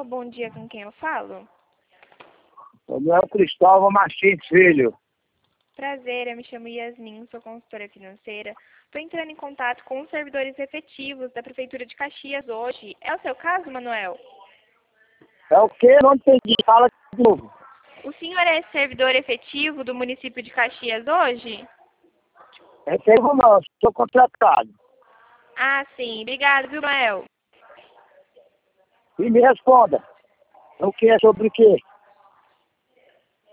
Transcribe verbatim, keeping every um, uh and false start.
bom dia, com quem eu falo? Manuel Cristóvão Martins Filho. Prazer, eu me chamo Yasmin, sou consultora financeira. Estou entrando em contato com os servidores efetivos da Prefeitura de Caxias hoje. É o seu caso, Manuel? É o quê? Não entendi. Fala de novo. O senhor é servidor efetivo do município de Caxias hoje? Recebo não, sou contratado. Ah, sim. Obrigado, viu, Manuel? E me responda. O que é sobre o quê?